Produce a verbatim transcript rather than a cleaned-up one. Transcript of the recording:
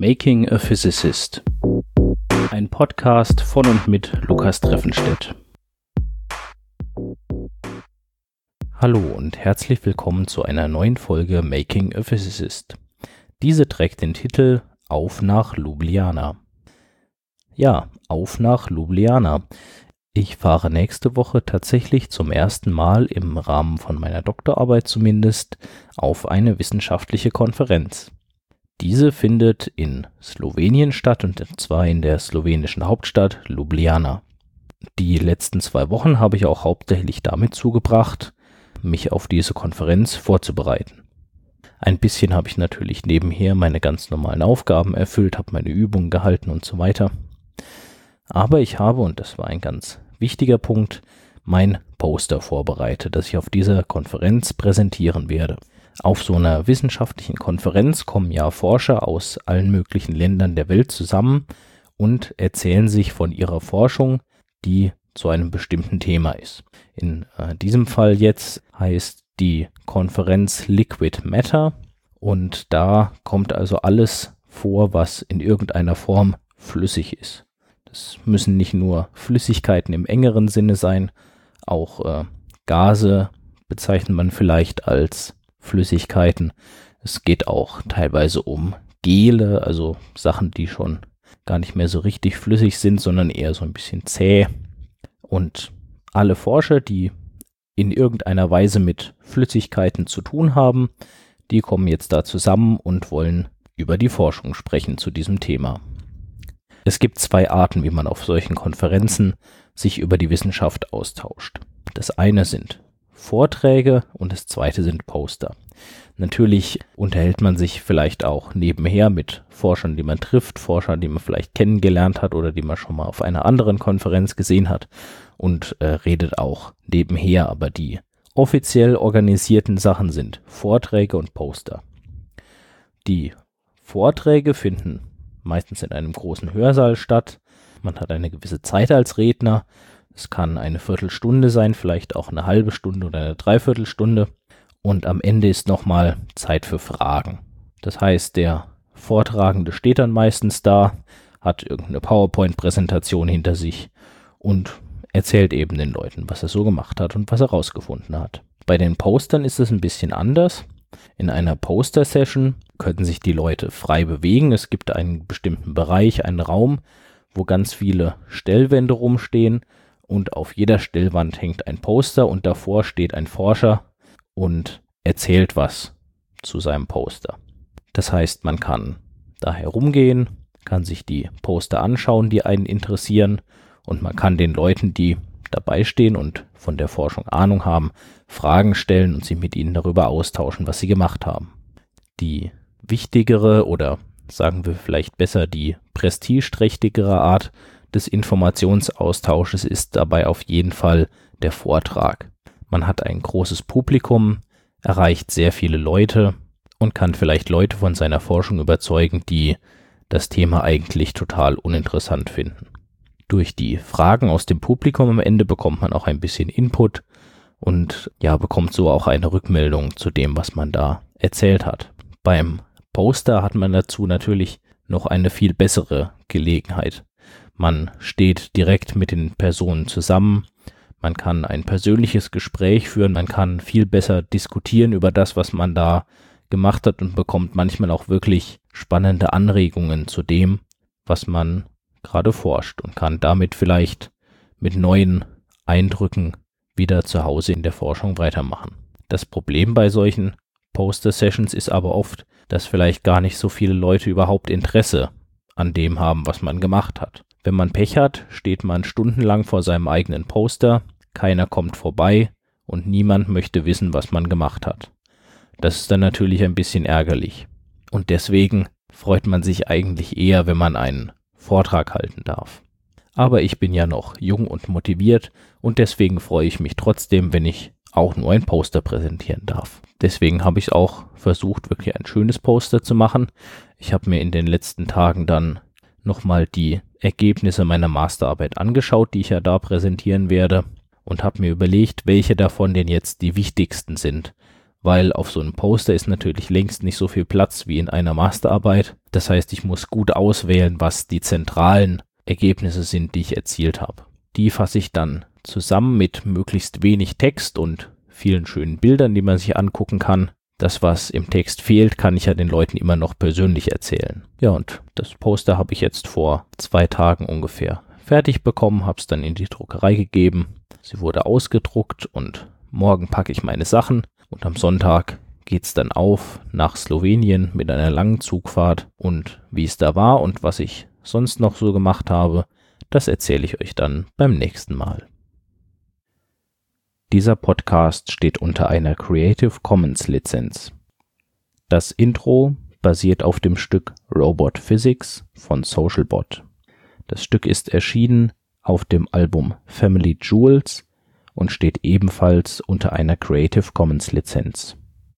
Making a Physicist. Ein Podcast von und mit Lukas Treffenstedt. Hallo und herzlich willkommen zu einer neuen Folge Making a Physicist. Diese trägt den Titel Auf nach Ljubljana. Ja, auf nach Ljubljana. Ich fahre nächste Woche tatsächlich zum ersten Mal im Rahmen von meiner Doktorarbeit zumindest auf eine wissenschaftliche Konferenz. Diese findet in Slowenien statt und zwar in der slowenischen Hauptstadt Ljubljana. Die letzten zwei Wochen habe ich auch hauptsächlich damit zugebracht, mich auf diese Konferenz vorzubereiten. Ein bisschen habe ich natürlich nebenher meine ganz normalen Aufgaben erfüllt, habe meine Übungen gehalten und so weiter. Aber ich habe, und das war ein ganz wichtiger Punkt, mein Poster vorbereitet, das ich auf dieser Konferenz präsentieren werde. Auf so einer wissenschaftlichen Konferenz kommen ja Forscher aus allen möglichen Ländern der Welt zusammen und erzählen sich von ihrer Forschung, die zu einem bestimmten Thema ist. In äh, diesem Fall jetzt heißt die Konferenz Liquid Matter und da kommt also alles vor, was in irgendeiner Form flüssig ist. Das müssen nicht nur Flüssigkeiten im engeren Sinne sein, auch äh, Gase bezeichnet man vielleicht als Flüssigkeiten. Es geht auch teilweise um Gele, also Sachen, die schon gar nicht mehr so richtig flüssig sind, sondern eher so ein bisschen zäh. Und alle Forscher, die in irgendeiner Weise mit Flüssigkeiten zu tun haben, die kommen jetzt da zusammen und wollen über die Forschung sprechen zu diesem Thema. Es gibt zwei Arten, wie man auf solchen Konferenzen sich über die Wissenschaft austauscht. Das eine sind Vorträge und das zweite sind Poster. Natürlich unterhält man sich vielleicht auch nebenher mit Forschern, die man trifft, Forschern, die man vielleicht kennengelernt hat oder die man schon mal auf einer anderen Konferenz gesehen hat und äh, redet auch nebenher, aber die offiziell organisierten Sachen sind Vorträge und Poster. Die Vorträge finden meistens in einem großen Hörsaal statt. Man hat eine gewisse Zeit als Redner. Es kann eine Viertelstunde sein, vielleicht auch eine halbe Stunde oder eine Dreiviertelstunde. Und am Ende ist nochmal Zeit für Fragen. Das heißt, der Vortragende steht dann meistens da, hat irgendeine PowerPoint-Präsentation hinter sich und erzählt eben den Leuten, was er so gemacht hat und was er rausgefunden hat. Bei den Postern ist es ein bisschen anders. In einer Poster-Session können sich die Leute frei bewegen. Es gibt einen bestimmten Bereich, einen Raum, wo ganz viele Stellwände rumstehen. Und auf jeder Stellwand hängt ein Poster und davor steht ein Forscher und erzählt was zu seinem Poster. Das heißt, man kann da herumgehen, kann sich die Poster anschauen, die einen interessieren und man kann den Leuten, die dabei stehen und von der Forschung Ahnung haben, Fragen stellen und sich mit ihnen darüber austauschen, was sie gemacht haben. Die wichtigere oder sagen wir vielleicht besser die prestigeträchtigere Art des Informationsaustausches ist dabei auf jeden Fall der Vortrag. Man hat ein großes Publikum, erreicht sehr viele Leute und kann vielleicht Leute von seiner Forschung überzeugen, die das Thema eigentlich total uninteressant finden. Durch die Fragen aus dem Publikum am Ende bekommt man auch ein bisschen Input und ja, bekommt so auch eine Rückmeldung zu dem, was man da erzählt hat. Beim Poster hat man dazu natürlich noch eine viel bessere Gelegenheit. Man steht direkt mit den Personen zusammen, man kann ein persönliches Gespräch führen, man kann viel besser diskutieren über das, was man da gemacht hat und bekommt manchmal auch wirklich spannende Anregungen zu dem, was man gerade forscht und kann damit vielleicht mit neuen Eindrücken wieder zu Hause in der Forschung weitermachen. Das Problem bei solchen Poster-Sessions ist aber oft, dass vielleicht gar nicht so viele Leute überhaupt Interesse an dem haben, was man gemacht hat. Wenn man Pech hat, steht man stundenlang vor seinem eigenen Poster, keiner kommt vorbei und niemand möchte wissen, was man gemacht hat. Das ist dann natürlich ein bisschen ärgerlich. Und deswegen freut man sich eigentlich eher, wenn man einen Vortrag halten darf. Aber ich bin ja noch jung und motiviert und deswegen freue ich mich trotzdem, wenn ich auch nur ein Poster präsentieren darf. Deswegen habe ich auch versucht, wirklich ein schönes Poster zu machen. Ich habe mir in den letzten Tagen dann nochmal die Ergebnisse meiner Masterarbeit angeschaut, die ich ja da präsentieren werde und habe mir überlegt, welche davon denn jetzt die wichtigsten sind, weil auf so einem Poster ist natürlich längst nicht so viel Platz wie in einer Masterarbeit. Das heißt, ich muss gut auswählen, was die zentralen Ergebnisse sind, die ich erzielt habe. Die fasse ich dann zusammen mit möglichst wenig Text und vielen schönen Bildern, die man sich angucken kann. Das, was im Text fehlt, kann ich ja den Leuten immer noch persönlich erzählen. Ja, und das Poster habe ich jetzt vor zwei Tagen ungefähr fertig bekommen, habe es dann in die Druckerei gegeben. Sie wurde ausgedruckt und morgen packe ich meine Sachen und am Sonntag geht's dann auf nach Slowenien mit einer langen Zugfahrt. Und wie es da war und was ich sonst noch so gemacht habe, das erzähle ich euch dann beim nächsten Mal. Dieser Podcast steht unter einer Creative Commons Lizenz. Das Intro basiert auf dem Stück Robot Physics von Socialbot. Das Stück ist erschienen auf dem Album Family Jewels und steht ebenfalls unter einer Creative Commons Lizenz.